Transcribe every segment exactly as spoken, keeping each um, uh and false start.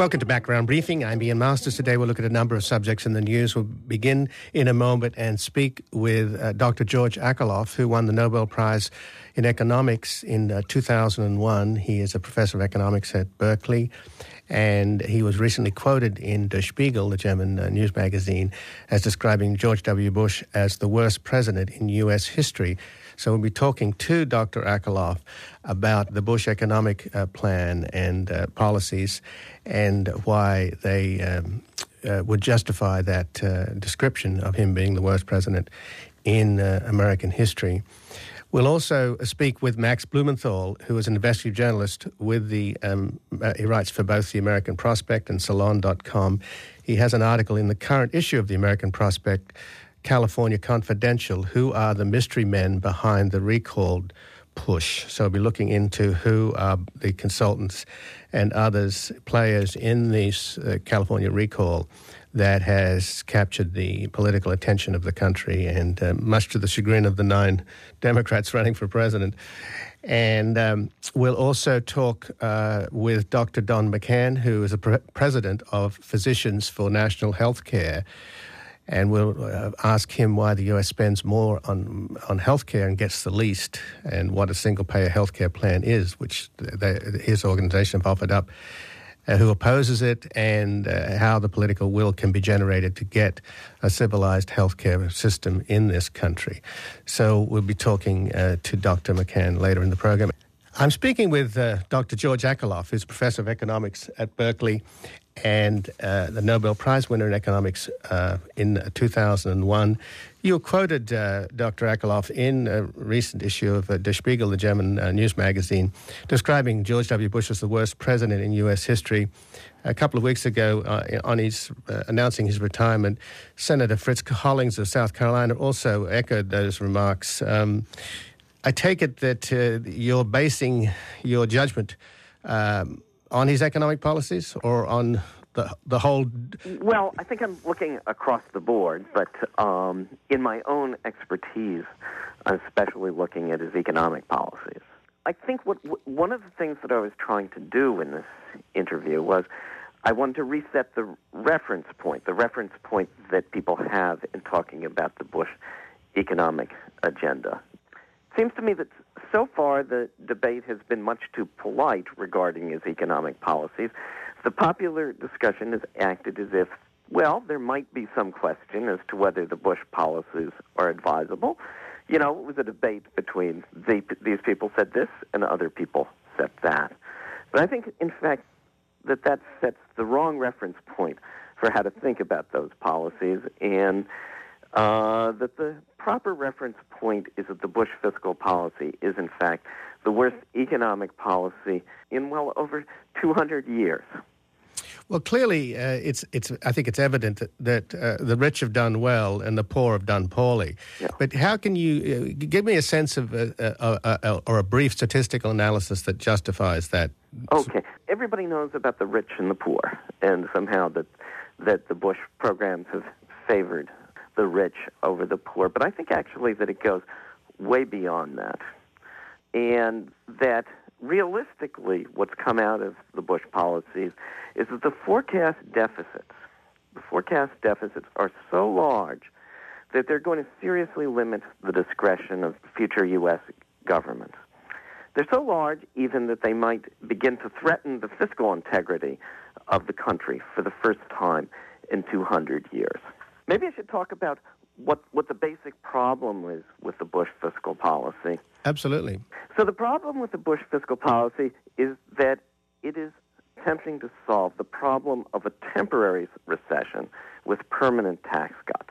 Welcome to Background Briefing. I'm Ian Masters. Today we'll look at a number of subjects in the news. We'll begin in a moment and speak with uh, Doctor George Akerlof, who won the Nobel Prize in Economics in uh, two thousand one. He is a professor of economics at Berkeley, and he was recently quoted in Der Spiegel, the German uh, news magazine, as describing George W. Bush as the worst president in U S history. So we'll be talking to Doctor Akerlof about the Bush economic uh, plan and uh, policies and why they um, uh, would justify that uh, description of him being the worst president in uh, American history. We'll also speak with Max Blumenthal, who is an investigative journalist with the, um, uh, he writes for both the American Prospect and Salon dot com. He has an article in the current issue of the American Prospect, California Confidential, who are the mystery men behind the recalled push. So we'll be looking into who are the consultants and others, players in this uh, California recall that has captured the political attention of the country, and uh, much to the chagrin of the nine Democrats running for president. And um, we'll also talk uh, with Doctor Don McCann, who is a pre- president of Physicians for National Health Care. And we'll uh, ask him why the U S spends more on on healthcare and gets the least, and what a single-payer healthcare plan is, which they, his organization have offered up, uh, who opposes it, and uh, how the political will can be generated to get a civilized healthcare system in this country. So we'll be talking uh, to Doctor McCann later in the program. I'm speaking with uh, Doctor George Akerlof, who's professor of economics at Berkeley and uh, the Nobel Prize winner in economics uh, in two thousand one. You quoted uh, Doctor Akerlof in a recent issue of uh, Der Spiegel, the German uh, news magazine, describing George W. Bush as the worst president in U S history. A couple of weeks ago, uh, on his uh, announcing his retirement, Senator Fritz Hollings of South Carolina also echoed those remarks. Um, I take it that uh, you're basing your judgment um, on his economic policies or on the the whole... Well, I think I'm looking across the board, but um, in my own expertise, I'm especially looking at his economic policies. I think what one of the things that I was trying to do in this interview was I wanted to reset the reference point, the reference point that people have in talking about the Bush economic agenda. Seems to me that so far the debate has been much too polite regarding his economic policies. The popular discussion has acted as if, well, there might be some question as to whether the Bush policies are advisable. You know, it was a debate between the, these people said this and other people said that. But I think, in fact, that that sets the wrong reference point for how to think about those policies, and Uh, that the proper reference point is that the Bush fiscal policy is, in fact, the worst economic policy in, well, over two hundred years. Well, clearly, uh, it's it's. I think it's evident that, that uh, the rich have done well and the poor have done poorly. Yeah. But how can you uh, give me a sense of uh, uh, uh, uh, or a brief statistical analysis that justifies that? Okay. Everybody knows about the rich and the poor, and somehow that that the Bush programs have favored the rich over the poor. But I think actually that it goes way beyond that. And that realistically what's come out of the Bush policies is that the forecast deficits, the forecast deficits are so large that they're going to seriously limit the discretion of future U S government. They're so large even that they might begin to threaten the fiscal integrity of the country for the first time in two hundred years. Maybe I should talk about what, what the basic problem is with the Bush fiscal policy. Absolutely. So the problem with the Bush fiscal policy is that it is attempting to solve the problem of a temporary recession with permanent tax cuts.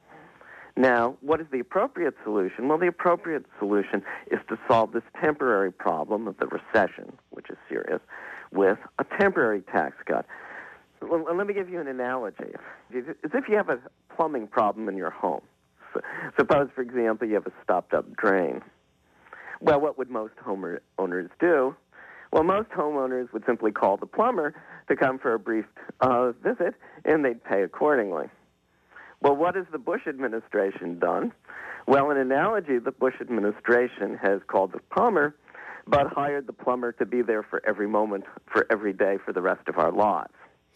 Now, what is the appropriate solution? Well, the appropriate solution is to solve this temporary problem of the recession, which is serious, with a temporary tax cut. Well, let me give you an analogy. As if you have a plumbing problem in your home. So, suppose, for example, you have a stopped-up drain. Well, what would most homeowners do? Well, most homeowners would simply call the plumber to come for a brief uh, visit, and they'd pay accordingly. Well, what has the Bush administration done? Well, in analogy, the Bush administration has called the plumber, but hired the plumber to be there for every moment, for every day, for the rest of our lives.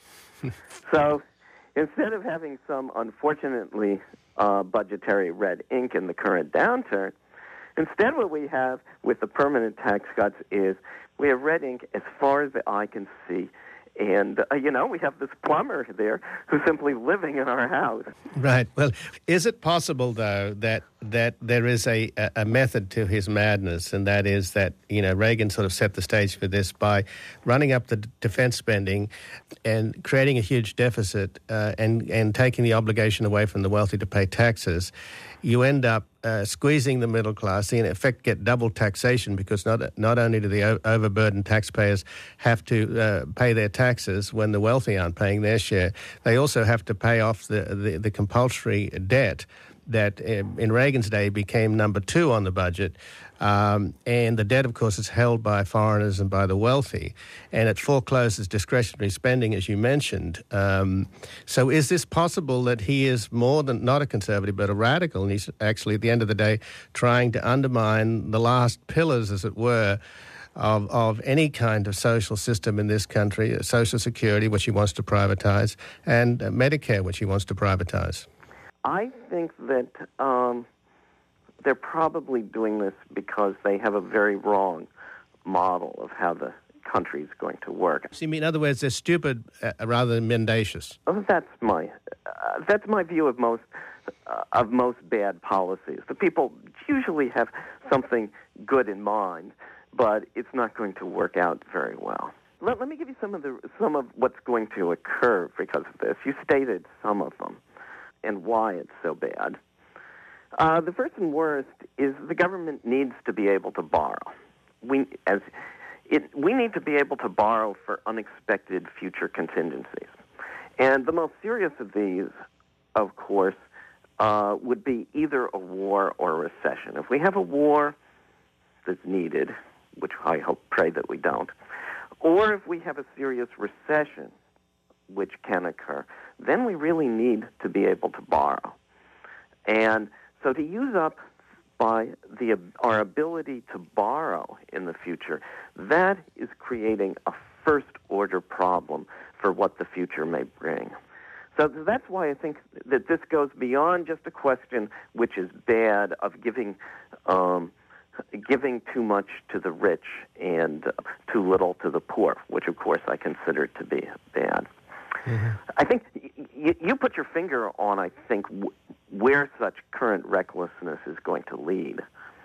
So instead of having some, unfortunately, uh, budgetary red ink in the current downturn, instead what we have with the permanent tax cuts is we have red ink as far as the eye can see. And, uh, you know, we have this plumber there who's simply living in our house. Right. Well, is it possible, though, that that there is a, a method to his madness, and that is that, you know, Reagan sort of set the stage for this by running up the defense spending and creating a huge deficit uh, and, and taking the obligation away from the wealthy to pay taxes. You end up uh, squeezing the middle class. You in effect get double taxation because not not only do the o- overburdened taxpayers have to uh, pay their taxes when the wealthy aren't paying their share, they also have to pay off the, the, the compulsory debt that um, in Reagan's day became number two on the budget. Um, and the debt, of course, is held by foreigners and by the wealthy, and it forecloses discretionary spending, as you mentioned. Um, so is this possible that he is more than not a conservative but a radical, and he's actually, at the end of the day, trying to undermine the last pillars, as it were, of, of any kind of social system in this country, Social Security, which he wants to privatize, and uh, Medicare, which he wants to privatize? I think that um, they're probably doing this because they have a very wrong model of how the country is going to work. So you mean, in other words, they're stupid uh, rather than mendacious? Oh, that's my uh, that's my view of most uh, of most bad policies. The people usually have something good in mind, but it's not going to work out very well. Let, let me give you some of the some of what's going to occur because of this. You stated some of them and why it's so bad. Uh, the first and worst is the government needs to be able to borrow. We as it we need to be able to borrow for unexpected future contingencies. And the most serious of these, of course, uh, would be either a war or a recession. If we have a war that's needed, which I hope, pray that we don't, or if we have a serious recession, which can occur, then we really need to be able to borrow. And so to use up by the our ability to borrow in the future, that is creating a first-order problem for what the future may bring. So that's why I think that this goes beyond just a question, which is bad, of giving um, giving too much to the rich and uh, too little to the poor, which, of course, I consider to be bad. Mm-hmm. I think y- you put your finger on, I think, w- where such current recklessness is going to lead.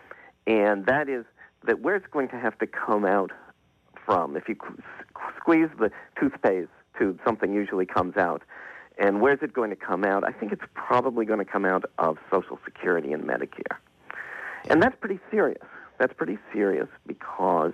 And that is that where it's going to have to come out from. If you qu- squeeze the toothpaste tube, something usually comes out. And where's it going to come out? I think it's probably going to come out of Social Security and Medicare. And that's pretty serious. That's pretty serious because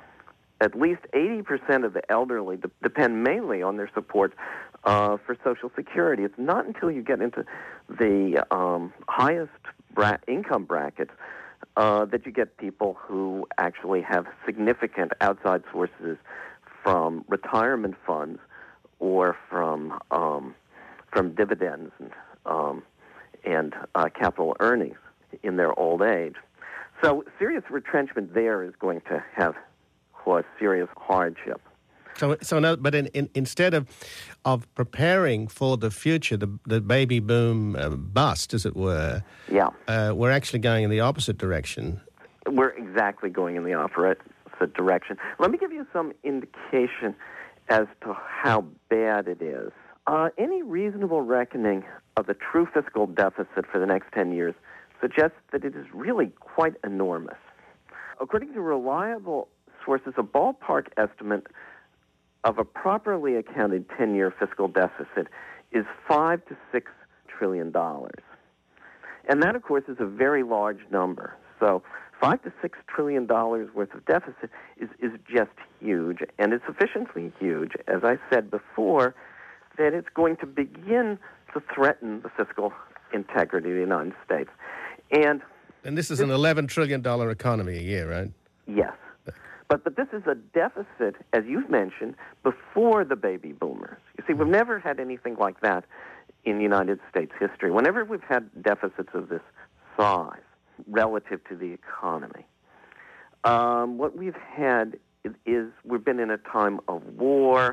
at least eighty percent of the elderly de- depend mainly on their support uh, for Social Security. It's not until you get into the um, highest bra- income brackets uh, that you get people who actually have significant outside sources from retirement funds or from um, from dividends and, um, and uh, capital earnings in their old age. So serious retrenchment there is going to have cause serious hardship. So, so no, but in, in, instead of of preparing for the future, the the baby boom uh, bust, as it were, yeah, uh, we're actually going in the opposite direction. We're exactly going in the opposite direction. Let me give you some indication as to how bad it is. Uh, any reasonable reckoning of the true fiscal deficit for the next ten years suggests that it is really quite enormous. According to reliable sources, a ballpark estimate of a properly accounted ten-year fiscal deficit is five to six trillion dollars, and that, of course, is a very large number. So, five to six trillion dollars worth of deficit is is just huge, and it's sufficiently huge, as I said before, that it's going to begin to threaten the fiscal integrity of the United States. And and this is an eleven trillion dollars economy a year, right? Yes. But but this is a deficit, as you've mentioned, before the baby boomers. You see, we've never had anything like that in United States history. Whenever we've had deficits of this size relative to the economy, um, what we've had is, is we've been in a time of war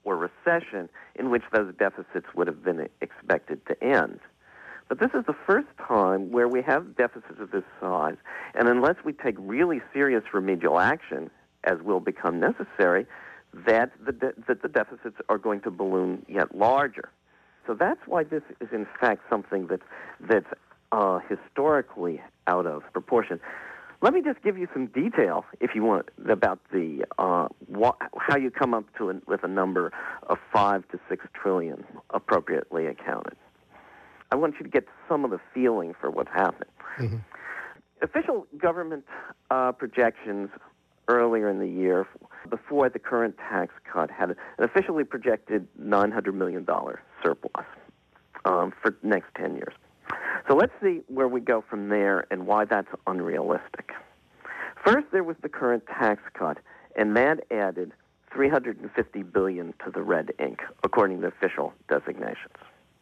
or recession in which those deficits would have been expected to end. But this is the first time where we have deficits of this size, and unless we take really serious remedial action, as will become necessary, that the, de- that the deficits are going to balloon yet larger. So that's why this is, in fact, something that's, that's uh, historically out of proportion. Let me just give you some detail, if you want, about the uh, wh- how you come up to a, with a number of five to six trillion appropriately accounted. I want you to get some of the feeling for what's happening. Mm-hmm. Official government uh, projections earlier in the year, before the current tax cut, had an officially projected nine hundred million dollars surplus um, for the next ten years. So let's see where we go from there and why that's unrealistic. First, there was the current tax cut, and that added three hundred fifty billion dollars to the red ink, according to official designations.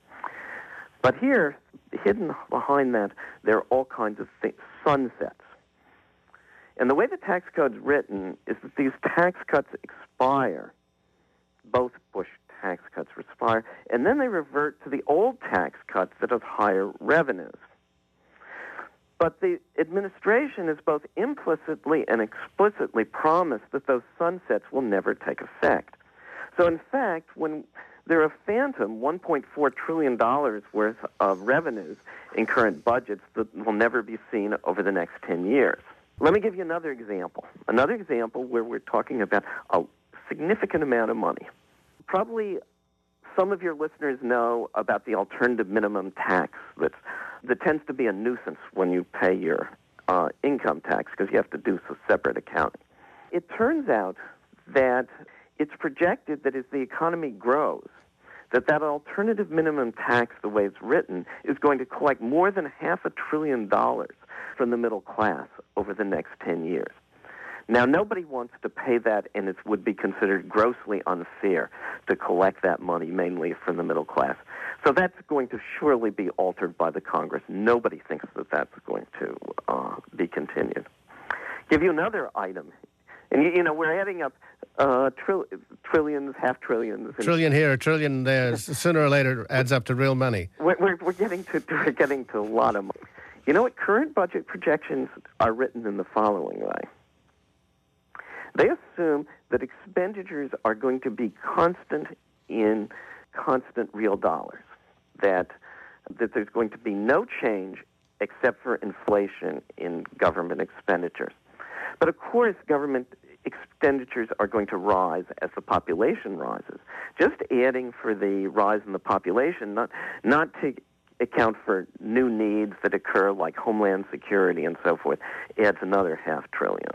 But here, hidden behind that, there are all kinds of th- sunsets. And the way the tax code's written is that these tax cuts expire, both Bush tax cuts expire, and then they revert to the old tax cuts that have higher revenues. But the administration has both implicitly and explicitly promised that those sunsets will never take effect. So in fact, when there are phantom one point four trillion dollars worth of revenues in current budgets that will never be seen over the next ten years. Let me give you another example. Another example where we're talking about a significant amount of money. Probably some of your listeners know about the alternative minimum tax that's, that tends to be a nuisance when you pay your uh, income tax because you have to do some separate accounting. It turns out that it's projected that as the economy grows, that that alternative minimum tax, the way it's written, is going to collect more than half a trillion dollars from the middle class over the next ten years. Now, nobody wants to pay that, and it would be considered grossly unfair to collect that money mainly from the middle class. So that's going to surely be altered by the Congress. Nobody thinks that that's going to uh, be continued. Give you another item. And, you, you know, we're adding up uh, trill- trillions, half trillions. Trillion here, a trillion there. Sooner or later adds up to real money. We're, we're, we're, getting to, we're getting to a lot of money. You know what? Current budget projections are written in the following way. They assume that expenditures are going to be constant in constant real dollars, that, that there's going to be no change except for inflation in government expenditures. But of course, government expenditures are going to rise as the population rises. Just adding for the rise in the population, not not to account for new needs that occur like homeland security and so forth, adds another half trillion.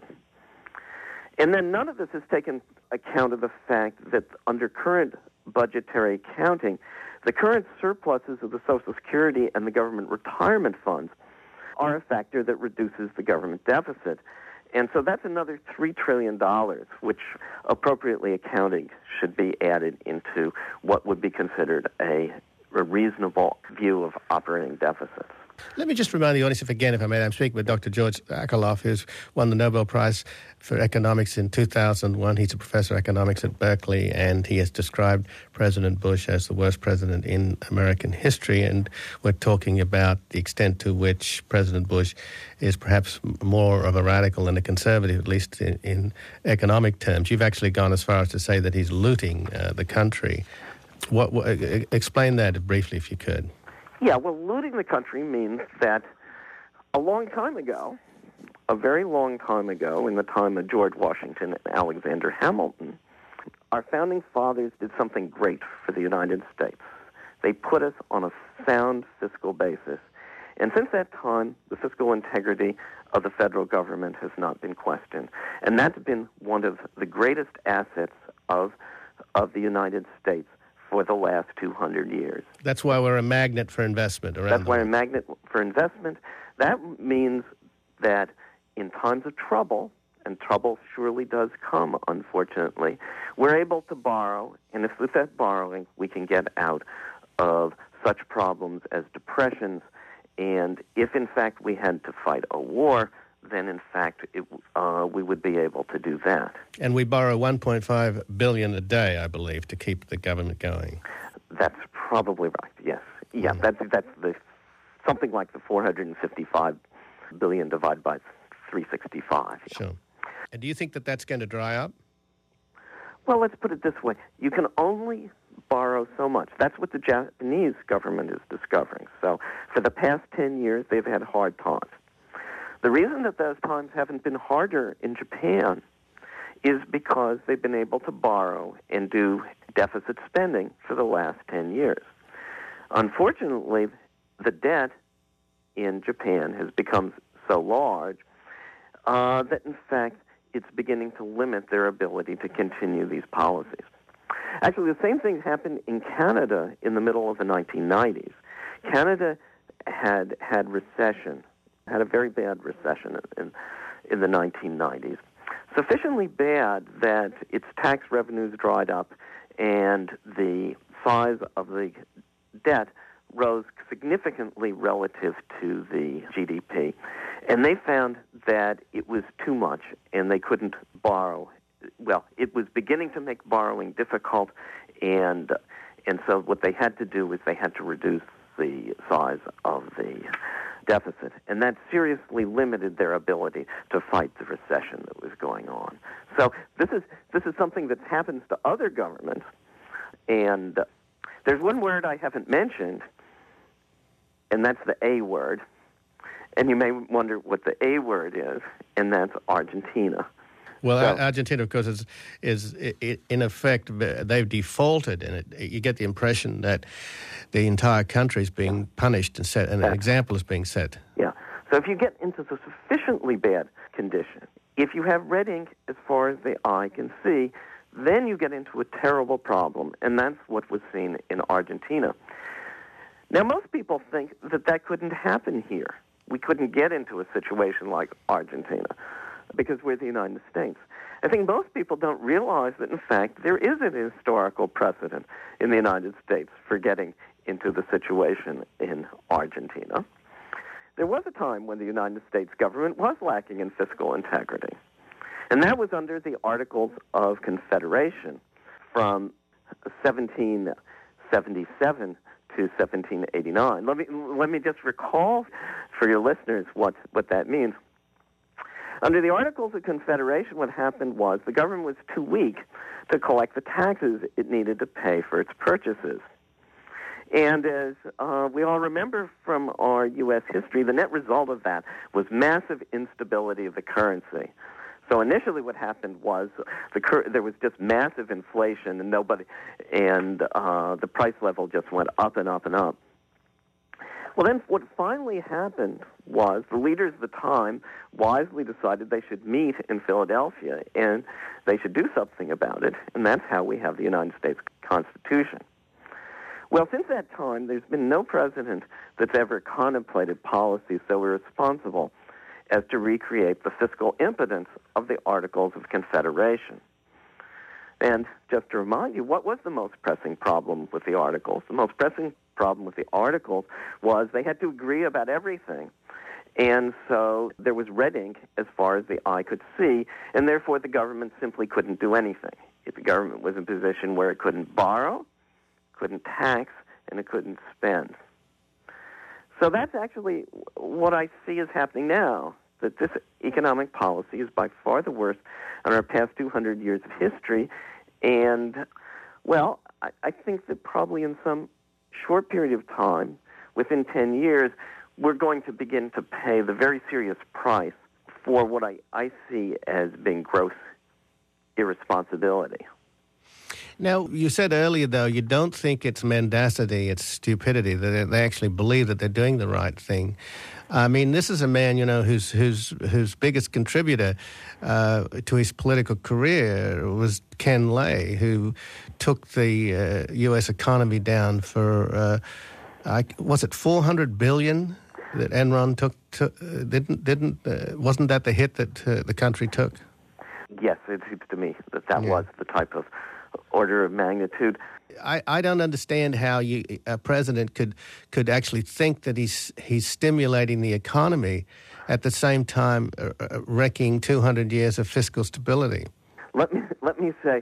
And then none of this has taken account of the fact that under current budgetary accounting, the current surpluses of the Social Security and the government retirement funds are a factor that reduces the government deficit. And so that's another three trillion dollars, which appropriately accounting should be added into what would be considered a, a reasonable view of operating deficits. Let me just remind the audience, if again, if I may, I'm speaking with Doctor George Akerlof, who's won the Nobel Prize for Economics in two thousand one. He's a professor of economics at Berkeley, and he has described President Bush as the worst president in American history. And we're talking about the extent to which President Bush is perhaps more of a radical than a conservative, at least in, in economic terms. You've actually gone as far as to say that he's looting uh, the country. What, what, explain that briefly, if you could. Yeah, well, looting the country means that a long time ago, a very long time ago, in the time of George Washington and Alexander Hamilton, our founding fathers did something great for the United States. They put us on a sound fiscal basis. And since that time, the fiscal integrity of the federal government has not been questioned. And that's been one of the greatest assets of, of the United States for the last two hundred years. That's why we're a magnet for investment around That's the why world. we're a magnet for investment. That means that in times of trouble, and trouble surely does come, unfortunately, we're able to borrow, and if with that borrowing, we can get out of such problems as depressions, and if in fact we had to fight a war, then in fact it, uh, we would be able to do that. And we borrow one point five billion dollars a day, I believe, to keep the government going. That's probably right. Yes, yeah. Mm. That's that's the something like the four hundred fifty-five billion dollars divided by three hundred sixty-five. Yeah. Sure. And do you think that that's going to dry up? Well, let's put it this way: you can only borrow so much. That's what the Japanese government is discovering. So, for the past ten years, they've had hard times. The reason that those times haven't been harder in Japan is because they've been able to borrow and do deficit spending for the last ten years. Unfortunately, the debt in Japan has become so large uh, that, in fact, it's beginning to limit their ability to continue these policies. Actually, the same thing happened in Canada in the middle of the nineteen nineties. Canada had had recession, had a very bad recession in, in the nineteen nineties, sufficiently bad that its tax revenues dried up and the size of the debt rose significantly relative to the G D P. And they found that it was too much and they couldn't borrow. Well, it was beginning to make borrowing difficult, and and so what they had to do was they had to reduce the size of the deficit, and that seriously limited their ability to fight the recession that was going on. So this is this is something that happens to other governments, and uh, there's one word I haven't mentioned, and that's the A word. And you may wonder what the A word is, and that's Argentina. Well, so, Argentina, of course, is, is in effect, they've defaulted, and it, you get the impression that the entire country is being punished and set, and an example is being set. Yeah. So if you get into the sufficiently bad condition, if you have red ink as far as the eye can see, then you get into a terrible problem, and that's what was seen in Argentina. Now, most people think that that couldn't happen here. We couldn't get into a situation like Argentina because we're the United States. I think most people don't realize that, in fact, there is an historical precedent in the United States for getting into the situation in Argentina. There was a time when the United States government was lacking in fiscal integrity, and that was under the Articles of Confederation from seventeen seventy-seven to seventeen eighty-nine. Let me let me just recall for your listeners what, what that means. Under the Articles of Confederation, what happened was the government was too weak to collect the taxes it needed to pay for its purchases. And as uh, we all remember from our U S history, the net result of that was massive instability of the currency. So initially, what happened was the cur- there was just massive inflation, and nobody, and uh, the price level just went up and up and up. Well, then what finally happened was the leaders of the time wisely decided they should meet in Philadelphia and they should do something about it, and that's how we have the United States Constitution. Well, since that time, there's been no president that's ever contemplated policies so irresponsible as to recreate the fiscal impotence of the Articles of Confederation. And just to remind you, what was the most pressing problem with the Articles? The most pressing problem with the Articles was they had to agree about everything. And so there was red ink as far as the eye could see, and therefore the government simply couldn't do anything. If the government was in a position where it couldn't borrow, couldn't tax, and it couldn't spend. So that's actually what I see is happening now, that this economic policy is by far the worst in our past two hundred years of history. And, well, I, I think that probably in some short period of time, within ten years, we're going to begin to pay the very serious price for what I, I see as being gross irresponsibility. Now, you said earlier, though, you don't think it's mendacity, it's stupidity, that they actually believe that they're doing the right thing. I mean, this is a man, you know, whose whose whose biggest contributor uh, to his political career was Ken Lay, who took the uh, U S economy down for, uh, I, was it four hundred billion dollars that Enron took? To, uh, didn't didn't uh, wasn't that the hit that uh, the country took? Yes, it seems to me that that yeah. was the type of order of magnitude. I, I don't understand how you, a president could could actually think that he's he's stimulating the economy at the same time uh, uh, wrecking two hundred years of fiscal stability? Let me let me say,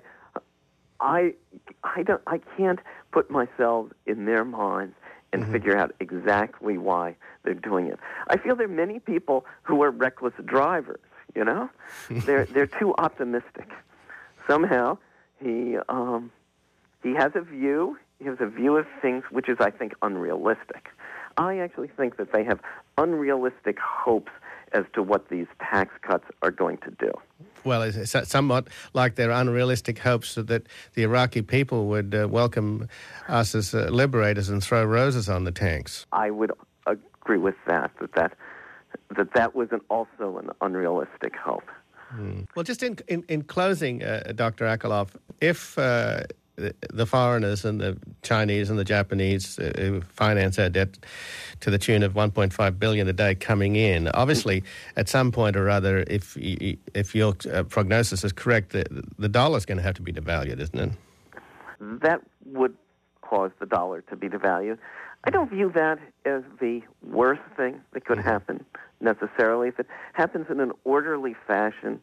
I I don't I can't put myself in their minds and mm-hmm. figure out exactly why they're doing it. I feel there are many people who are reckless drivers. You know, they're they're too optimistic. Somehow, he um, he has a view. He has a view of things which is, I think, unrealistic. I actually think that they have unrealistic hopes as to what these tax cuts are going to do. Well, it's somewhat like their unrealistic hopes that the Iraqi people would uh, welcome us as uh, liberators and throw roses on the tanks. I would agree with that, that that, that, that was an, also an unrealistic hope. Mm. Well, just in in, in closing, uh, Doctor Akerlof, if uh, the foreigners and the Chinese and the Japanese uh, who finance our debt to the tune of one point five billion dollars a day coming in, obviously, at some point or other, if if your uh, prognosis is correct, the, the dollar is going to have to be devalued, isn't it? That would cause the dollar to be devalued. I don't view that as the worst thing that could happen necessarily. If it happens in an orderly fashion,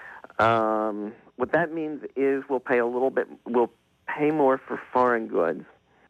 um, what that means is we'll pay a little bit, we'll pay more for foreign goods,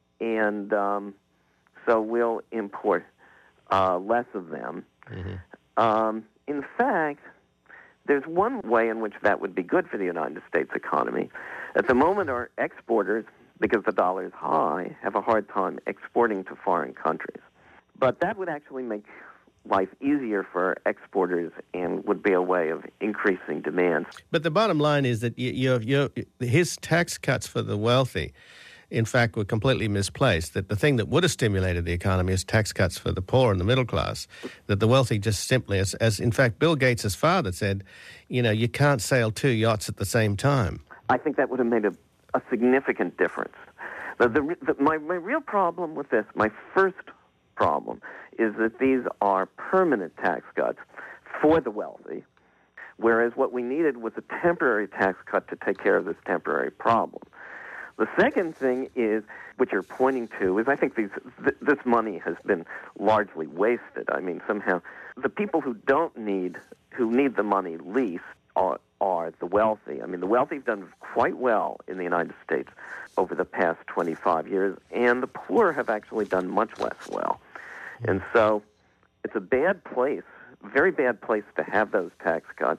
and um, so we'll import uh, less of them. Mm-hmm. Um, in fact, there's one way in which that would be good for the United States economy. At the moment, our exporters, because the dollar is high, have a hard time exporting to foreign countries. But that would actually make life easier for exporters and would be a way of increasing demand. But the bottom line is that you, you, you, his tax cuts for the wealthy, in fact, were completely misplaced. That the thing that would have stimulated the economy is tax cuts for the poor and the middle class. That the wealthy just simply, as, as in fact Bill Gates' father said, you know, you can't sail two yachts at the same time. I think that would have made a, a significant difference. The, the, the, my, my real problem with this, my first problem, is that these are permanent tax cuts for the wealthy, whereas what we needed was a temporary tax cut to take care of this temporary problem. The second thing is, which you're pointing to, is I think these th- this money has been largely wasted. I mean, somehow the people who don't need, who need the money least are, are the wealthy. I mean, the wealthy have done quite well in the United States over the past twenty-five years, and the poor have actually done much less well. And so it's a bad place, very bad place to have those tax cuts.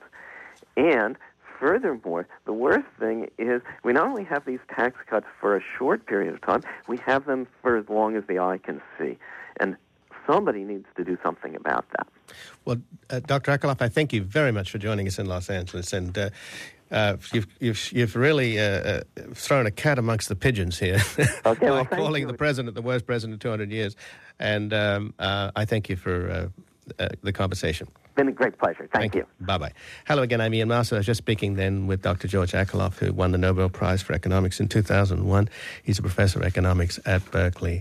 And furthermore, the worst thing is we not only have these tax cuts for a short period of time, we have them for as long as the eye can see. And somebody needs to do something about that. Well, uh, Doctor Akerlof, I thank you very much for joining us in Los Angeles. And uh, uh, you've, you've, you've really uh, uh, thrown a cat amongst the pigeons here okay, by well, calling you. the president the worst president in two hundred years. And um, uh, I thank you for uh, uh, the conversation. Been a great pleasure. Thank, Thank you. you. Bye-bye. Hello again, I'm Ian Masters. I was just speaking then with Doctor George Akerlof, who won the Nobel Prize for Economics in two thousand one. He's a professor of economics at Berkeley.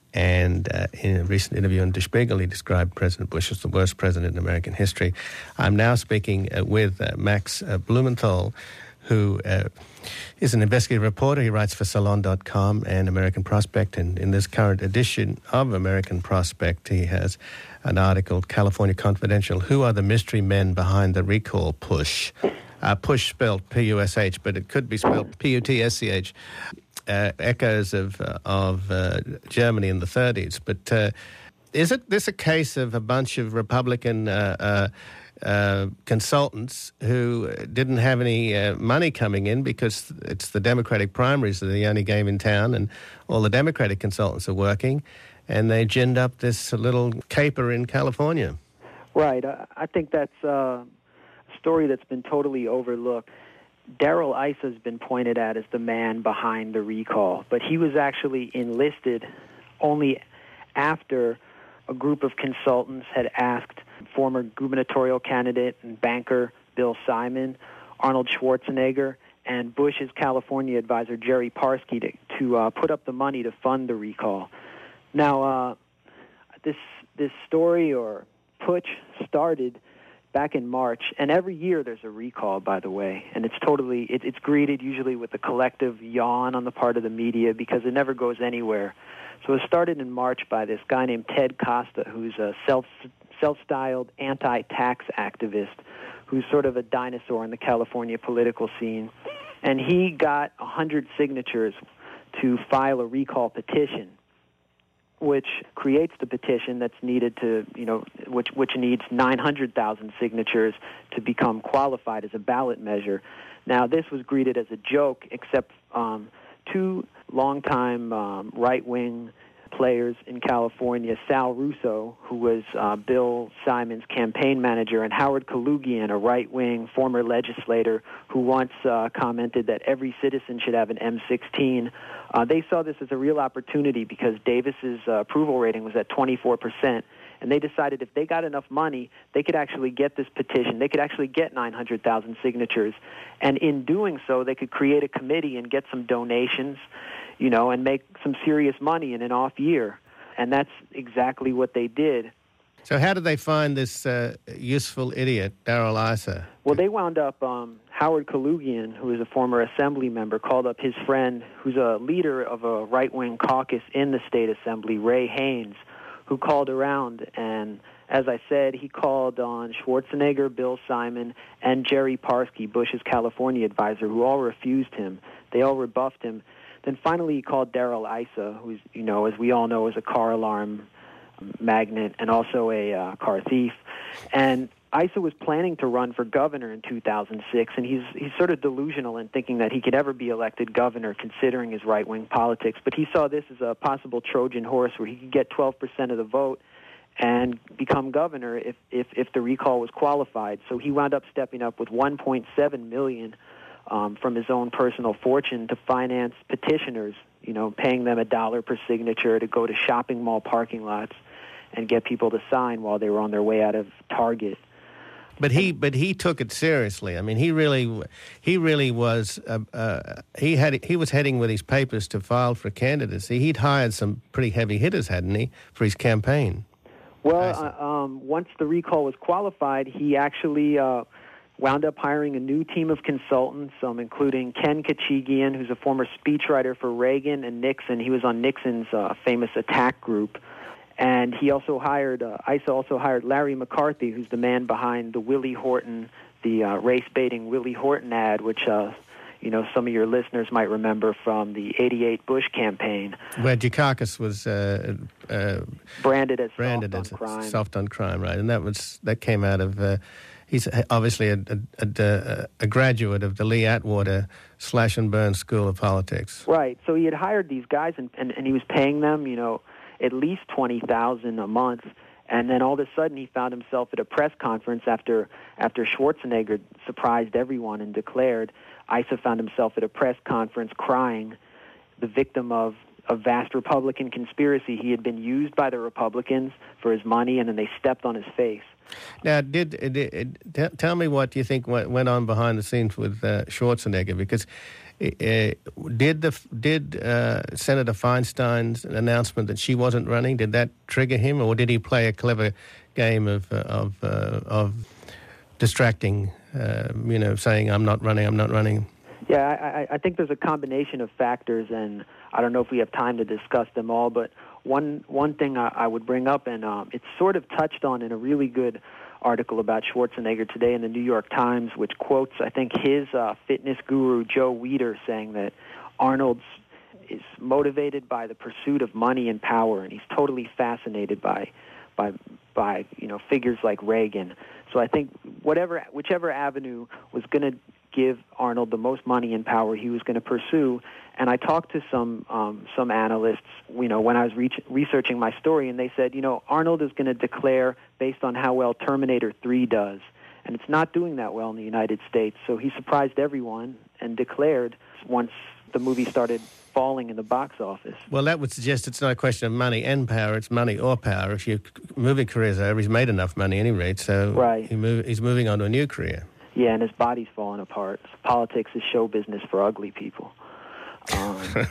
And uh, in a recent interview in Der Spiegel, he described President Bush as the worst president in American history. I'm now speaking uh, with uh, Max uh, Blumenthal, who uh, is an investigative reporter. He writes for Salon dot com and American Prospect. And in this current edition of American Prospect, he has an article, California Confidential, Who Are the Mystery Men Behind the Recall Push? Uh, push spelled P U S H, but it could be spelled P U T S C H. Uh, echoes of uh, of uh, Germany in the thirties. But uh, is it this a case of a bunch of Republican uh, uh, uh, consultants who didn't have any uh, money coming in because it's the Democratic primaries that are the only game in town and all the Democratic consultants are working, and they ginned up this little caper in California? Right. I, I think that's uh, a story that's been totally overlooked. Darrell Issa has been pointed at as the man behind the recall, but he was actually enlisted only after a group of consultants had asked former gubernatorial candidate and banker Bill Simon, Arnold Schwarzenegger, and Bush's California advisor Jerry Parsky to, to uh, put up the money to fund the recall. Now, uh, this this story or putsch started back in March, and every year there's a recall, by the way, and it's totally, it, it's greeted usually with a collective yawn on the part of the media because it never goes anywhere. So it started in March by this guy named Ted Costa, who's a self, self-styled anti-tax activist who's sort of a dinosaur in the California political scene. And he got one hundred signatures to file a recall petition, which creates the petition that's needed to, you know, which which needs nine hundred thousand signatures to become qualified as a ballot measure. Now, this was greeted as a joke, except um, two longtime um, right-wing players in California, Sal Russo, who was uh, Bill Simon's campaign manager, and Howard Kaloogian, a right-wing former legislator who once uh, commented that every citizen should have an M sixteen. Uh, they saw this as a real opportunity because Davis's uh, approval rating was at twenty-four percent, and they decided if they got enough money, they could actually get this petition. They could actually get nine hundred thousand signatures, and in doing so, they could create a committee and get some donations, you know, and make some serious money in an off year. And that's exactly what they did. So how did they find this uh, useful idiot, Darrell Issa? Well, they wound up, um, Howard Kaloogian, who is a former assembly member, called up his friend, who's a leader of a right-wing caucus in the state assembly, Ray Haynes, who called around. And as I said, he called on Schwarzenegger, Bill Simon, and Jerry Parsky, Bush's California advisor, who all refused him. They all rebuffed him. Then finally he called Darrell Issa, who's, you know, as we all know, is a car alarm magnate and also a uh, car thief. And Issa was planning to run for governor in two thousand six, and he's he's sort of delusional in thinking that he could ever be elected governor considering his right-wing politics. But he saw this as a possible Trojan horse where he could get twelve percent of the vote and become governor if, if, if the recall was qualified. So he wound up stepping up with one point seven million dollars um, from his own personal fortune to finance petitioners, you know, paying them a dollar per signature to go to shopping mall parking lots and get people to sign while they were on their way out of Target. But he, but he took it seriously. I mean, he really, he really was. Uh, uh, he had, he was heading with his papers to file for candidacy. He'd hired some pretty heavy hitters, hadn't he, for his campaign? Well, uh, um, once the recall was qualified, he actually uh, wound up hiring a new team of consultants, um, including Ken Kachigian, who's a former speechwriter for Reagan and Nixon. He was on Nixon's uh, famous attack group. And he also hired, uh, Issa also hired Larry McCarthy, who's the man behind the Willie Horton, the uh, race-baiting Willie Horton ad, which, uh, you know, some of your listeners might remember from the eighty-eight Bush campaign. Where Dukakis was uh, uh, branded as branded soft as on crime. soft on crime, right? And that was that came out of, uh, he's obviously a, a, a, a graduate of the Lee Atwater slash and burn school of politics. Right. So he had hired these guys, and, and, and he was paying them, you know, at least twenty thousand dollars a month, and then all of a sudden he found himself at a press conference after after Schwarzenegger surprised everyone and declared. Issa found himself at a press conference crying, the victim of a vast Republican conspiracy. He had been used by the Republicans for his money, and then they stepped on his face. Now, did, did, did tell me what you think went on behind the scenes with uh, Schwarzenegger, because Uh, did the did uh, Senator Feinstein's announcement that she wasn't running, did that trigger him, or did he play a clever game of uh, of uh, of distracting, uh, you know, saying I'm not running, I'm not running? Yeah, I, I think there's a combination of factors, and I don't know if we have time to discuss them all. But one one thing I, I would bring up, and um, it's sort of touched on in a really good article about Schwarzenegger today in the New York Times, which quotes, I think, his uh, fitness guru, Joe Weider, saying that Arnold is motivated by the pursuit of money and power, and he's totally fascinated by, by, by you know, figures like Reagan. So I think whatever, whichever avenue was going to give Arnold the most money and power, he was going to pursue. And I talked to some um, some analysts, you know, when I was re- researching my story, and they said, you know, Arnold is going to declare based on how well Terminator three does, and it's not doing that well in the United States. So he surprised everyone and declared once the movie started falling in the box office. Well, that would suggest it's not a question of money and power; it's money or power. If your movie career's over, he's made enough money, at any rate, so right. he move, he's moving on to a new career. Yeah, and his body's falling apart. Politics is show business for ugly people. Um,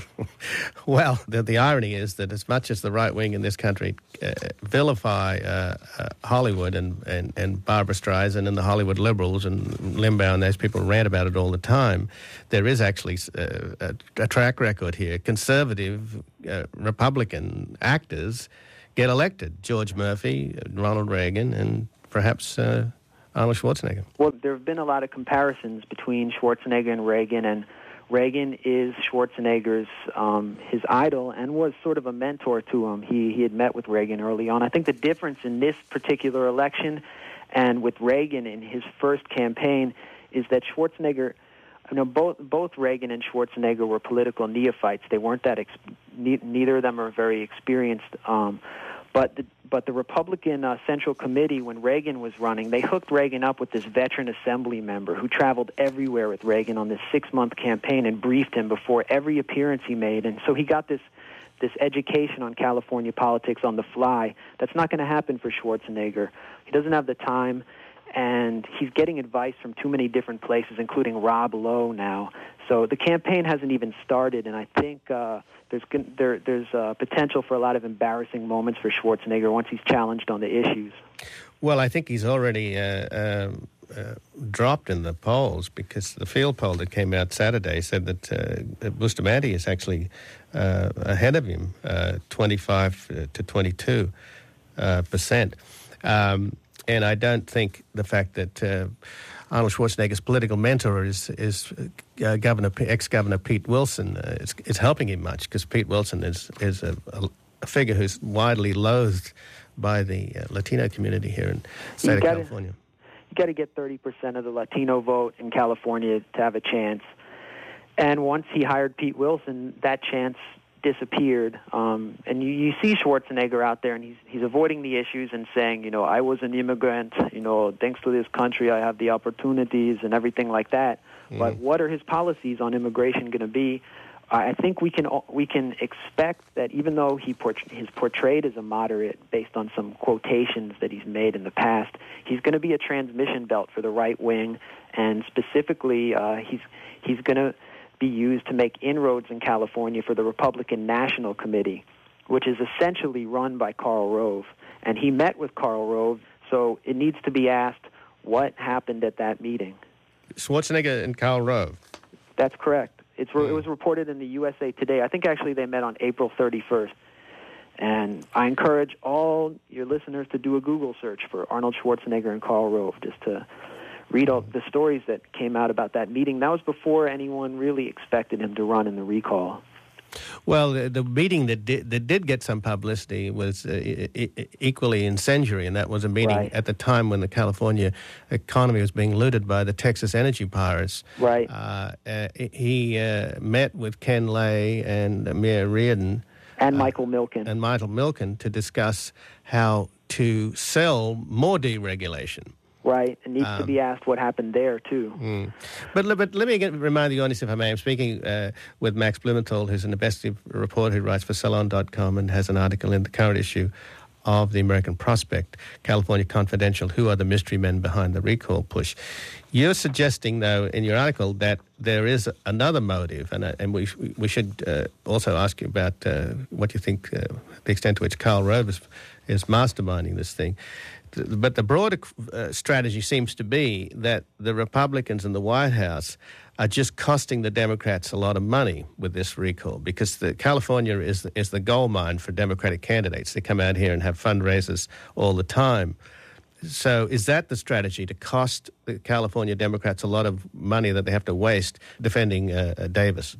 well, the, the irony is that as much as the right wing in this country uh, vilify uh, uh, Hollywood and, and, and Barbra Streisand and the Hollywood liberals and Limbaugh and those people rant about it all the time, there is actually uh, a, a track record here. Conservative uh, Republican actors get elected? George Murphy, Ronald Reagan, and perhaps uh, Arnold Schwarzenegger. Well, there have been a lot of comparisons between Schwarzenegger and Reagan, and Reagan is Schwarzenegger's um, his idol and was sort of a mentor to him. He he had met with Reagan early on. I think the difference in this particular election and with Reagan in his first campaign is that Schwarzenegger, you know, both both Reagan and Schwarzenegger were political neophytes. They weren't that ex- ne- neither of them are very experienced. Um, But the, but the Republican uh, Central Committee, when Reagan was running, they hooked Reagan up with this veteran assembly member who traveled everywhere with Reagan on this six-month campaign and briefed him before every appearance he made. And so he got this this education on California politics on the fly. That's not going to happen for Schwarzenegger. He doesn't have the time, and he's getting advice from too many different places, including Rob Lowe now. So the campaign hasn't even started, and I think uh, there's there, there's uh, potential for a lot of embarrassing moments for Schwarzenegger once he's challenged on the issues. Well, I think he's already uh, um, uh, dropped in the polls, because the field poll that came out Saturday said that uh, Bustamante is actually uh, ahead of him, uh, twenty-five to twenty-two uh, percent. Um, and I don't think the fact that uh, Arnold Schwarzenegger's political mentor is is uh, Governor ex-Governor Pete Wilson uh, is, is helping him much, because Pete Wilson is is a, a figure who's widely loathed by the uh, Latino community here in the state you of gotta, California. You got to get thirty percent of the Latino vote in California to have a chance. And once he hired Pete Wilson, that chance disappeared. Um, and you, you see Schwarzenegger out there, and he's he's avoiding the issues and saying, you know, I was an immigrant, you know, thanks to this country I have the opportunities and everything like that. Mm. But what are his policies on immigration going to be? I think we can we can expect that even though he port- he's portrayed as a moderate based on some quotations that he's made in the past, he's going to be a transmission belt for the right wing, and specifically uh, he's he's going to be used to make inroads in California for the Republican National Committee, which is essentially run by Karl Rove. And he met with Karl Rove, so it needs to be asked what happened at that meeting. Schwarzenegger and Karl Rove. That's correct. It's re- it was reported in the U S A Today. I think actually they met on April thirty-first. And I encourage all your listeners to do a Google search for Arnold Schwarzenegger and Karl Rove, just to read all the stories that came out about that meeting. That was before anyone really expected him to run in the recall. Well, the, the meeting that did, that did get some publicity was uh, e- equally incendiary, and that was a meeting right. at the time when the California economy was being looted by the Texas energy pirates. Right. Uh, uh, he uh, met with Ken Lay and Mayor Reardon. And uh, Michael Milken. And Michael Milken to discuss how to sell more deregulation. Right. It needs um, to be asked what happened there, too. Mm. But, but let me get, remind the audience, if I may, I'm speaking uh, with Max Blumenthal, who's an investigative reporter who writes for Salon dot com and has an article in the current issue of the American Prospect, California Confidential, Who Are the Mystery Men Behind the Recall Push. You're suggesting, though, in your article that there is another motive, and, uh, and we we should uh, also ask you about uh, what you think, uh, the extent to which Karl Rove is, is masterminding this thing. But the broader uh, strategy seems to be that the Republicans in the White House are just costing the Democrats a lot of money with this recall, because the California is is the gold mine for Democratic candidates. They come out here and have fundraisers all the time. So is that the strategy, to cost the California Democrats a lot of money that they have to waste defending uh, uh, Davis?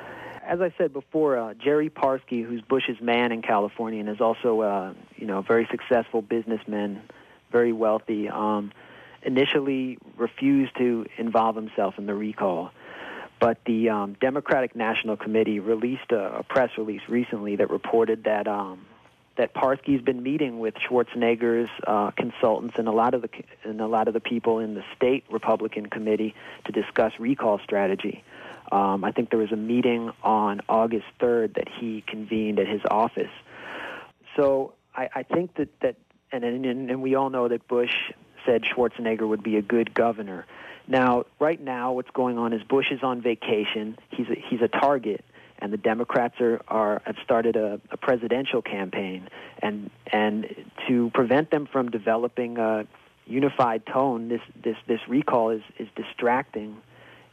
As I said before, uh, Jerry Parsky, who's Bush's man in California and is also uh, you know, a very successful businessman, very wealthy, um, initially refused to involve himself in the recall. But the um, Democratic National Committee released a, a press release recently that reported that um, that Parsky's been meeting with Schwarzenegger's uh, consultants and a lot of the and a lot of the people in the state Republican committee to discuss recall strategy. Um, I think there was a meeting on August third that he convened at his office. So I, I think that that. And, and and we all know that Bush said Schwarzenegger would be a good governor. Now, right now, what's going on is Bush is on vacation. He's a, he's a target, and the Democrats are, are have started a, a presidential campaign. And and to prevent them from developing a unified tone, this this, this recall is, is distracting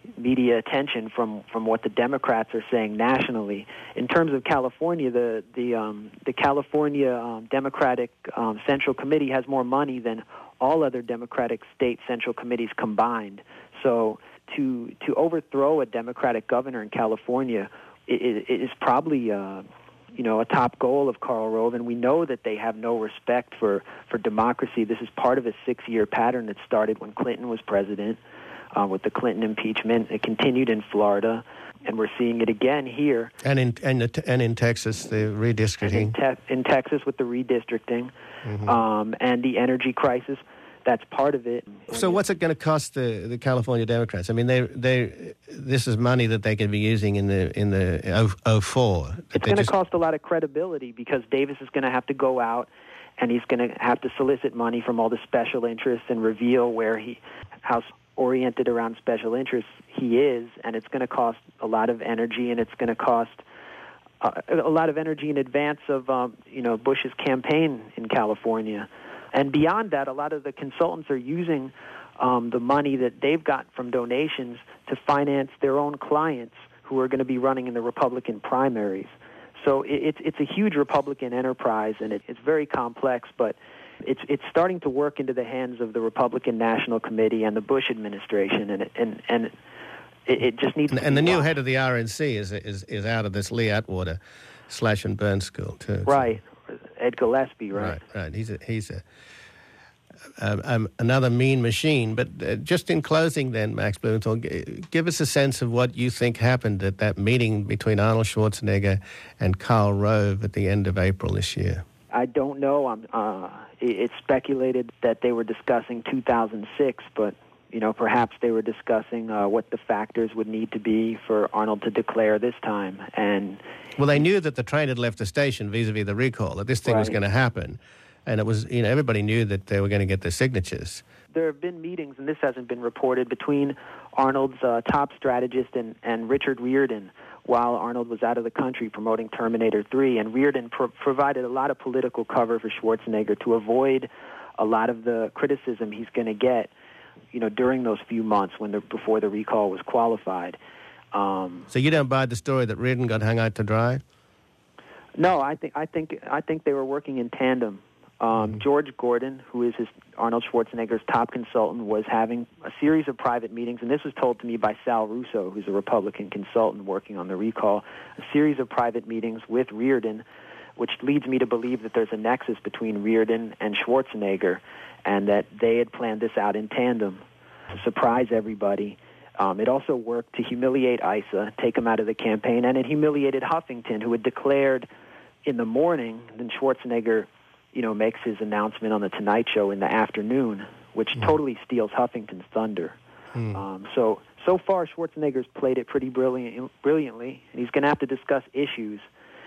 media attention from, from what the Democrats are saying nationally. In terms of California, the the um, the California um, Democratic um, Central Committee has more money than all other Democratic state central committees combined. So to to overthrow a Democratic governor in California is, is probably uh, you know a top goal of Karl Rove, and we know that they have no respect for, for democracy. This is part of a six-year pattern that started when Clinton was president. Uh, with the Clinton impeachment. It continued in Florida, and we're seeing it again here. And in and, and in Texas, the redistricting. In, te- in Texas with the redistricting, mm-hmm. um, and the energy crisis. That's part of it. So what's it going to cost the, the California Democrats? I mean, they they this is money that they could be using in the in the oh four. It's going to just... cost a lot of credibility because Davis is going to have to go out and he's going to have to solicit money from all the special interests and reveal where he how oriented around special interests he is, and it's going to cost a lot of energy, and it's going to cost uh, a lot of energy in advance of um, you know Bush's campaign in California. And beyond that, a lot of the consultants are using um, the money that they've got from donations to finance their own clients who are going to be running in the Republican primaries. So it, it's it's a huge Republican enterprise, and it, it's very complex, but It's it's starting to work into the hands of the Republican National Committee and the Bush administration, and it, and and it, it just needs. And, to and be the new watched. head of the R N C is is is out of this Lee Atwater slash and burn school too. Right, Ed Gillespie. Right, right, right. He's a he's a um, um, another mean machine. But uh, just in closing, then, Max Blumenthal, g- give us a sense of what you think happened at that meeting between Arnold Schwarzenegger and Karl Rove at the end of April this year. I don't know. I'm. Uh, It's speculated that they were discussing two thousand six, but you know, perhaps they were discussing uh, what the factors would need to be for Arnold to declare this time. And well, they knew that the train had left the station vis-a-vis the recall, that this thing right. was going to happen, and it was, you know, everybody knew that they were going to get their signatures. There have been meetings, and this hasn't been reported, between Arnold's uh, top strategist and, and Richard Riordan while Arnold was out of the country promoting Terminator three, and Riordan pro- provided a lot of political cover for Schwarzenegger to avoid a lot of the criticism he's going to get, you know, during those few months when the, before the recall was qualified. Um, so you don't buy the story that Riordan got hung out to dry? No, I think I think I think they were working in tandem. Um, mm-hmm. George Gordon, who is his Arnold Schwarzenegger's top consultant, was having a series of private meetings, and this was told to me by Sal Russo, who's a Republican consultant working on the recall, a series of private meetings with Riordan, which leads me to believe that there's a nexus between Riordan and Schwarzenegger, and that they had planned this out in tandem to surprise everybody. Um, it also worked to humiliate Issa, take him out of the campaign, and it humiliated Huffington, who had declared in the morning, then Schwarzenegger, you know, makes his announcement on the Tonight Show in the afternoon, which mm. totally steals Huffington's thunder. Mm. Um, so, so far, Schwarzenegger's played it pretty brilliant, brilliantly, and he's going to have to discuss issues,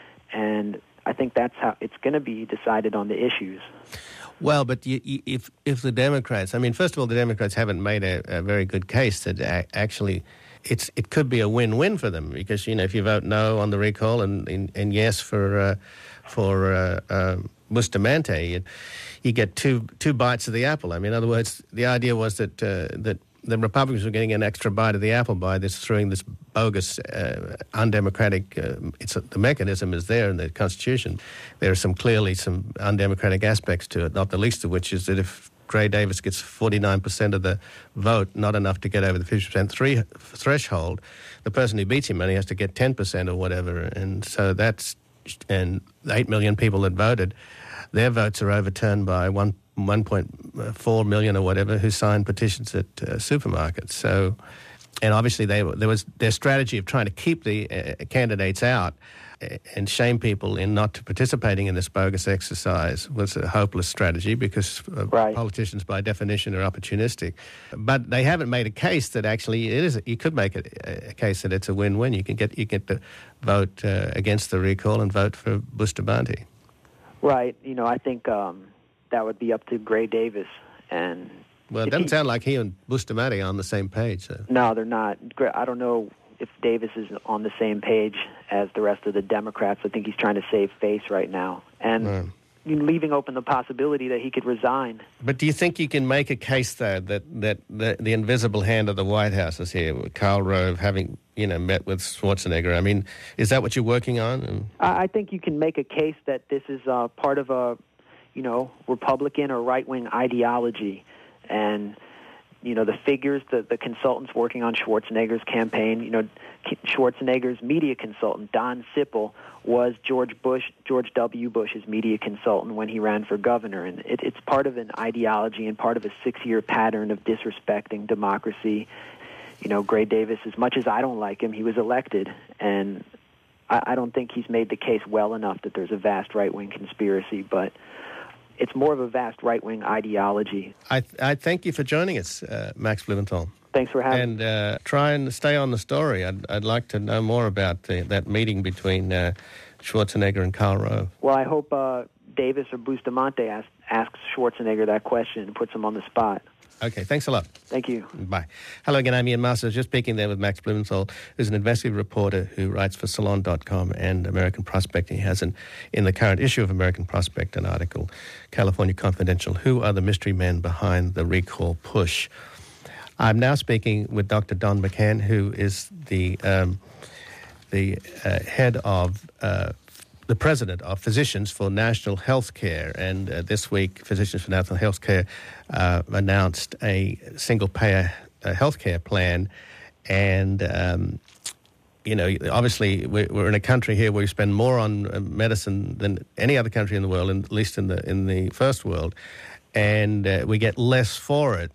and I think that's how it's going to be decided on the issues. Well, but you, you, if if the Democrats, I mean, first of all, the Democrats haven't made a, a very good case that a, actually it's it could be a win-win for them, because, you know, if you vote no on the recall and and, and yes for uh, for uh, uh, Bustamante, you, you get two two bites of the apple. I mean, in other words, the idea was that uh, that the Republicans were getting an extra bite of the apple by this throwing this bogus, uh, undemocratic. Uh, it's a, the mechanism is there in the Constitution. There are some clearly some undemocratic aspects to it, not the least of which is that if Gray Davis gets forty-nine percent of the vote, not enough to get over the fifty percent three threshold, the person who beats him only has to get ten percent or whatever, and so that's and eight million people that voted, their votes are overturned by one. one point four million or whatever who signed petitions at uh, supermarkets. So, and obviously they there was their strategy of trying to keep the uh, candidates out uh, and shame people in not participating in this bogus exercise was a hopeless strategy, because uh, right. politicians by definition are opportunistic. But they haven't made a case that actually it is. You could make a, a case that it's a win-win. You can get you get to vote uh, against the recall and vote for Bustamante. Right. You know, I think. Um That would be up to Gray Davis. And well, it doesn't he, sound like he and Bustamante are on the same page. So. No, they're not. I don't know if Davis is on the same page as the rest of the Democrats. I think he's trying to save face right now. And right. leaving open the possibility that he could resign. But do you think you can make a case, though, that, that the, the invisible hand of the White House is here, with Karl Rove having, you know, met with Schwarzenegger? I mean, is that what you're working on? I think you can make a case that this is uh, part of a, you know, Republican or right-wing ideology. And, you know, the figures, the, the consultants working on Schwarzenegger's campaign, you know, Schwarzenegger's media consultant, Don Sippel, was George Bush, George W. Bush's media consultant when he ran for governor. And it, it's part of an ideology and part of a six-year pattern of disrespecting democracy. You know, Gray Davis, as much as I don't like him, he was elected. And I, I don't think he's made the case well enough that there's a vast right-wing conspiracy, but it's more of a vast right-wing ideology. I, I thank you for joining us, uh, Max Blumenthal. Thanks for having and, me. And uh, try and stay on the story. I'd, I'd like to know more about the, that meeting between uh, Schwarzenegger and Karl Rove. Well, I hope uh, Davis or Bustamante asks, asks Schwarzenegger that question and puts him on the spot. Okay, thanks a lot. Thank you. Bye. Hello again, I'm Ian Masters. Just speaking there with Max Blumenthal, who's an investigative reporter who writes for Salon dot com and American Prospect. He has an, in the current issue of American Prospect an article, California Confidential, Who Are the Mystery Men Behind the Recall Push? I'm now speaking with Doctor Don McCann, who is the um, the uh, head of uh, the president of Physicians for National Health Care. And uh, this week, Physicians for National Health Care uh, announced a single-payer uh, health care plan. And, um, you know, obviously we're, we're in a country here where we spend more on uh, medicine than any other country in the world, at least in the in the first world. And uh, we get less for it.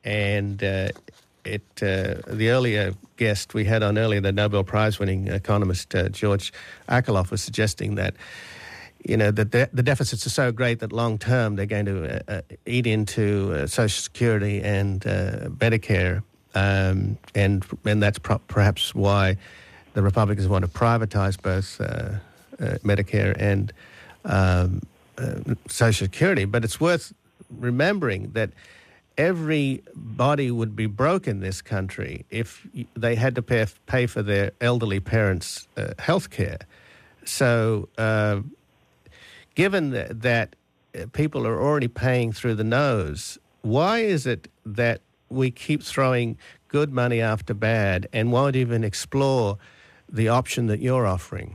And uh, it uh, the earlier guest we had on earlier, the Nobel Prize-winning economist uh, George Akerlof, was suggesting that, you know, that the, the deficits are so great that long-term they're going to uh, uh, eat into uh, Social Security and uh, Medicare, um, and and that's pro- perhaps why the Republicans want to privatize both uh, uh, Medicare and um, uh, Social Security. But it's worth remembering that everybody would be broke in this country if they had to pay, pay for their elderly parents' uh, health care. So uh, given that, that people are already paying through the nose, why is it that we keep throwing good money after bad and won't even explore the option that you're offering?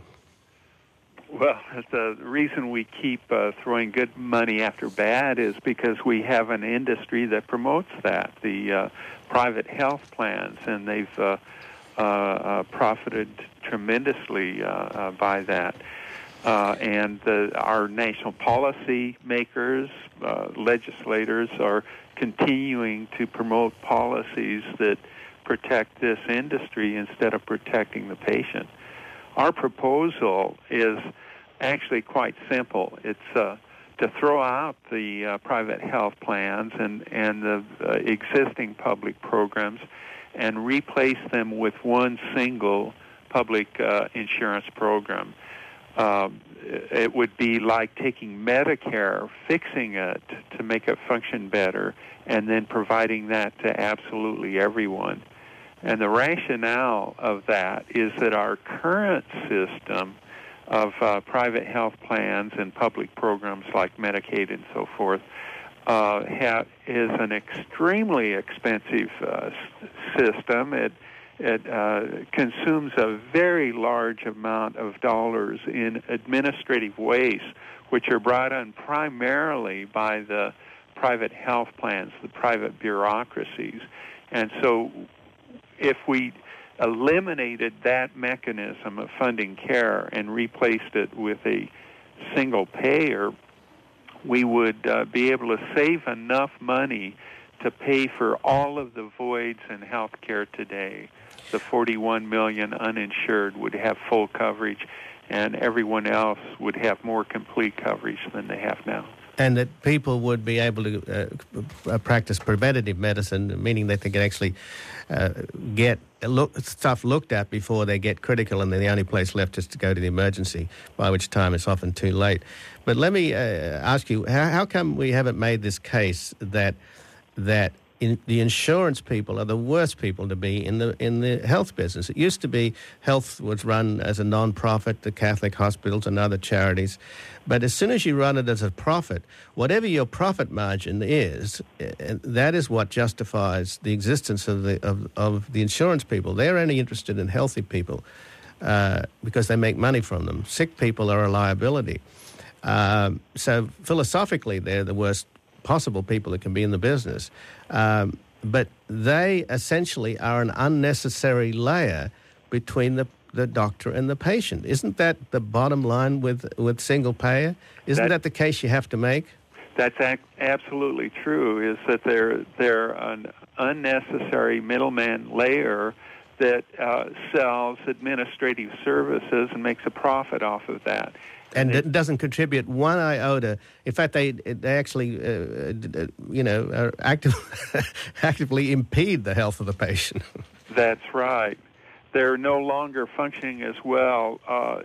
Well, the reason we keep uh, throwing good money after bad is because we have an industry that promotes that, the uh, private health plans, and they've uh, uh, uh, profited tremendously uh, uh, by that. Uh, and the, our national policy makers, uh, legislators are continuing to promote policies that protect this industry instead of protecting the patient. Our proposal is actually quite simple. It's uh, to throw out the uh, private health plans and, and the uh, existing public programs and replace them with one single public uh, insurance program. Uh, it would be like taking Medicare, fixing it to make it function better, and then providing that to absolutely everyone. And the rationale of that is that our current system of uh, private health plans and public programs like Medicaid and so forth uh, ha- is an extremely expensive uh, s- system. It it uh, consumes a very large amount of dollars in administrative waste, which are brought on primarily by the private health plans, the private bureaucracies. And so if we eliminated that mechanism of funding care and replaced it with a single payer, we would uh, be able to save enough money to pay for all of the voids in health care today. The forty-one million uninsured would have full coverage, and everyone else would have more complete coverage than they have now. And that people would be able to uh, practice preventative medicine, meaning that they can actually uh, get look, stuff looked at before they get critical, and then the only place left is to go to the emergency, by which time it's often too late. But let me uh, ask you, how, how come we haven't made this case that that in, the insurance people are the worst people to be in the in the health business. It used to be health was run as a non-profit, the Catholic hospitals and other charities. But as soon as you run it as a profit, whatever your profit margin is, that is what justifies the existence of the of, of the insurance people. They're only interested in healthy people uh, because they make money from them. Sick people are a liability. Um, so philosophically, they're the worst possible people that can be in the business. Um, but they essentially are an unnecessary layer between the, the doctor and the patient. Isn't that the bottom line with, with single payer? Isn't that, that the case you have to make? That's ac- absolutely true, is that they're, they're an unnecessary middleman layer that uh, sells administrative services and makes a profit off of that. And it doesn't contribute one iota. In fact, they they actually, uh, you know, are active, actively impede the health of the patient. That's right. They're no longer functioning as well uh,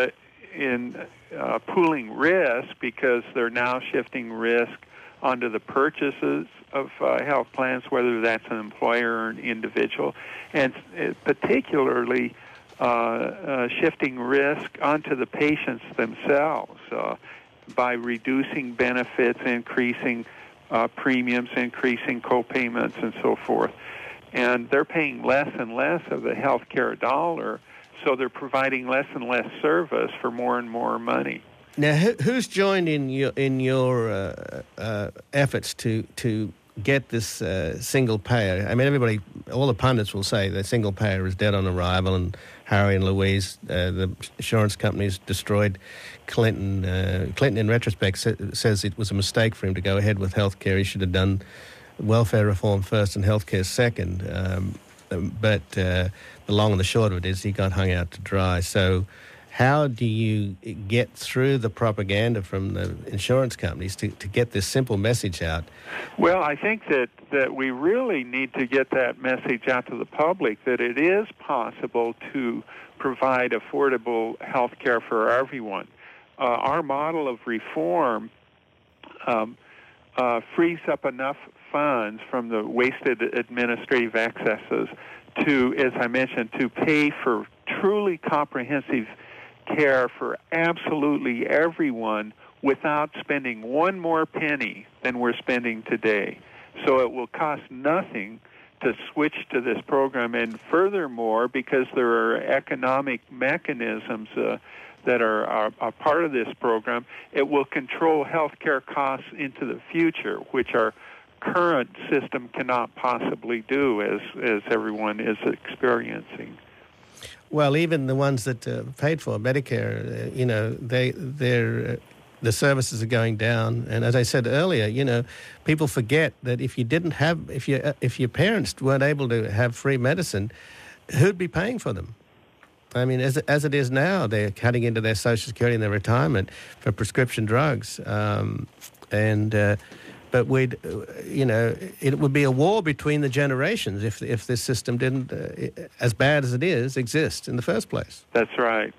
in uh, pooling risk because they're now shifting risk onto the purchases of uh, health plans, whether that's an employer or an individual, and particularly Uh, uh, shifting risk onto the patients themselves uh, by reducing benefits, increasing uh, premiums, increasing co-payments, and so forth. And they're paying less and less of the health care dollar, so they're providing less and less service for more and more money. Now, who, who's joined in your in your uh, uh, efforts to to get this uh, single payer? I mean, everybody, all the pundits will say that single payer is dead on arrival, and Harry and Louise, uh, the insurance companies, destroyed Clinton. Uh, Clinton, in retrospect, sa- says it was a mistake for him to go ahead with health care. He should have done welfare reform first and health care second. Um, but uh, the long and the short of it is he got hung out to dry. So how do you get through the propaganda from the insurance companies to, to get this simple message out? Well, I think that, that we really need to get that message out to the public, that it is possible to provide affordable health care for everyone. Uh, our model of reform um, uh, frees up enough funds from the wasted administrative excesses to, as I mentioned, to pay for truly comprehensive care for absolutely everyone without spending one more penny than we're spending today. So it will cost nothing to switch to this program, and furthermore, because there are economic mechanisms uh, that are, are, are part of this program, it will control healthcare costs into the future, which our current system cannot possibly do, as, as everyone is experiencing. Well, even the ones that uh, paid for Medicare, uh, you know, they they're uh, the services are going down. And as I said earlier, you know, people forget that if you didn't have, if you uh, if your parents weren't able to have free medicine, who'd be paying for them? I mean, as as it is now, they're cutting into their Social Security and their retirement for prescription drugs, um, and. Uh, But we'd, you know, it would be a war between the generations if if this system didn't, uh, as bad as it is, exist in the first place. That's right.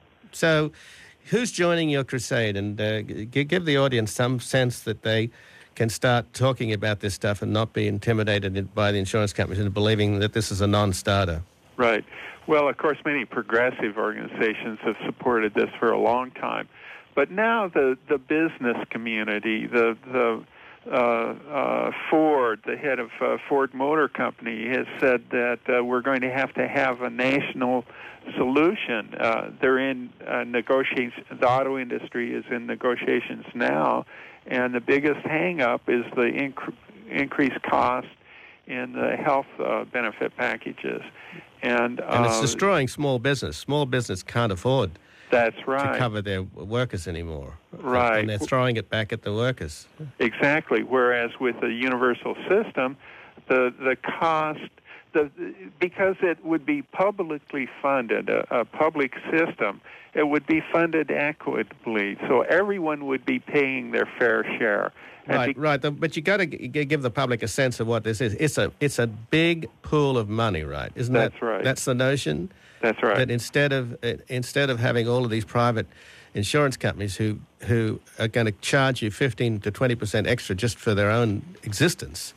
So, who's joining your crusade? And uh, g- give the audience some sense that they can start talking about this stuff and not be intimidated by the insurance companies into believing that this is a non-starter. Right. Well, of course, many progressive organizations have supported this for a long time, but now the the business community, the the Uh, uh, Ford, the head of uh, Ford Motor Company, has said that uh, we're going to have to have a national solution. Uh, they're in uh, negotiations. The auto industry is in negotiations now, and the biggest hang-up is the inc- increased cost in the health uh, benefit packages. And, uh, and it's destroying small business. Small business can't afford That's right. to cover their workers anymore. Right. And they're throwing it back at the workers. Exactly. Whereas with the universal system, the the cost, the because it would be publicly funded, a, a public system, it would be funded equitably, so everyone would be paying their fair share. And right, be- right. The, but you got to g- give the public a sense of what this is. It's a it's a big pool of money, right? Isn't That's that right. That's the notion. That's right. That instead of uh, instead of having all of these private insurance companies who who are going to charge you fifteen to twenty percent extra just for their own existence,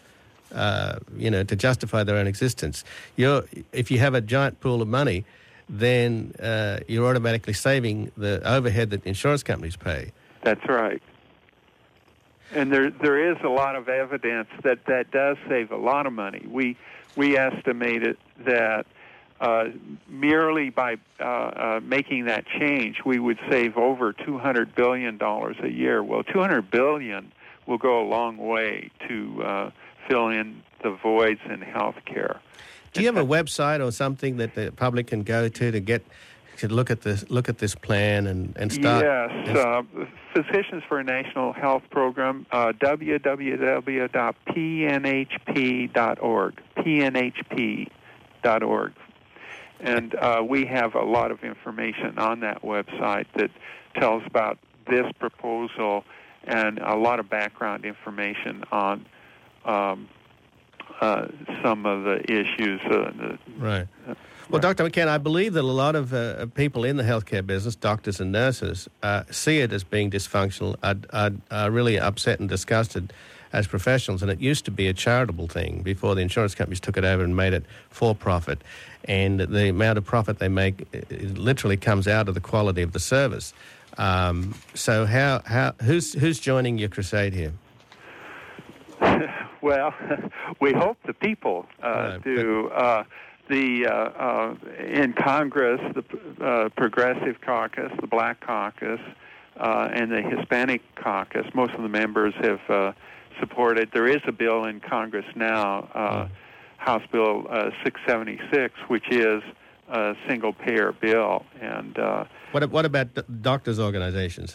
uh, you know, to justify their own existence. You're, if you have a giant pool of money, then uh, you're automatically saving the overhead that insurance companies pay. That's right. And there there is a lot of evidence that that does save a lot of money. We we estimated that uh, merely by uh, uh, making that change, we would save over two hundred billion dollars a year. Well, two hundred billion dollars will go a long way to uh, fill in the voids in health care. Do you have a website or something that the public can go to to get to look at this look at this plan and, and start? Yes, uh, Physicians for a National Health Program, uh, w w w dot p n h p dot org, p n h p dot org. And uh, we have a lot of information on that website that tells about this proposal and a lot of background information on um, uh, some of the issues. Uh, the, right. Well, Doctor McCann, I believe that a lot of uh, people in the healthcare business, doctors and nurses, uh, see it as being dysfunctional, are, are, are really upset and disgusted as professionals. And it used to be a charitable thing before the insurance companies took it over and made it for profit. And the amount of profit they make it literally comes out of the quality of the service. Um, so how, how who's who's joining your crusade here? Well, we hope the people uh, uh, do. Uh, the uh, uh, in Congress, the uh, Progressive Caucus, the Black Caucus, uh, and the Hispanic Caucus. Most of the members have uh, supported. There is a bill in Congress now, uh, uh. House Bill uh, six seventy-six, which is a single-payer bill. And uh, what what about doctors' organizations?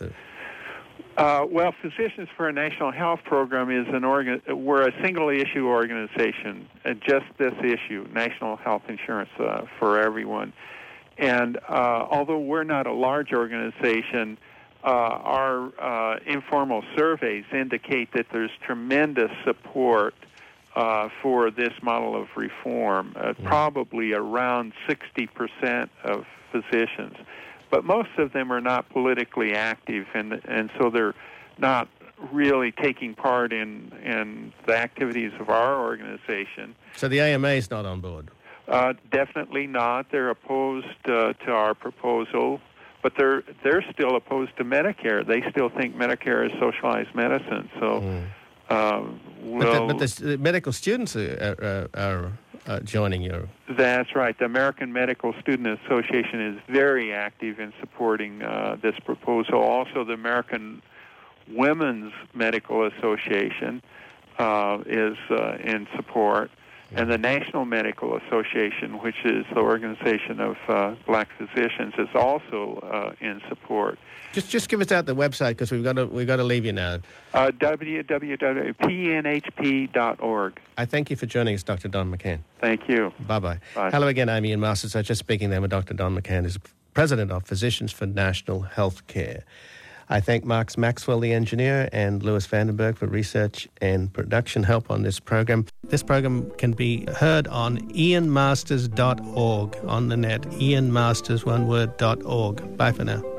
Uh, well, Physicians for a National Health Program is an organ. We're a single-issue organization, uh, just this issue, national health insurance uh, for everyone. And uh, although we're not a large organization, uh, our uh, informal surveys indicate that there's tremendous support uh, for this model of reform, uh, yeah. probably around sixty percent of physicians. But most of them are not politically active, and and so they're not really taking part in, in the activities of our organization. So the A M A is not on board? Uh, definitely not. They're opposed uh, to our proposal, but they're they're still opposed to Medicare. They still think Medicare is socialized medicine. So, mm. um, we'll, but, the, but the medical students are, are, are uh, joining your... That's right. The American Medical Student Association is very active in supporting uh, this proposal. Also, the American Women's Medical Association uh, is uh, in support. And the National Medical Association, which is the organization of uh, black physicians, is also uh, in support. Just just give us out the website, because we've got to we've got to leave you now. Uh, w w w dot p n h p dot org. I thank you for joining us, Doctor Don McCann. Thank you. Bye-bye. Bye. Hello again, I'm Ian Masters. I was just speaking there with Doctor Don McCann, who's President of Physicians for National Health Care. I thank Mark Maxwell, the engineer, and Louis Vandenberg for research and production help on this program. This program can be heard on ian masters dot org on the net, ian masters, one word, dot org. Bye for now.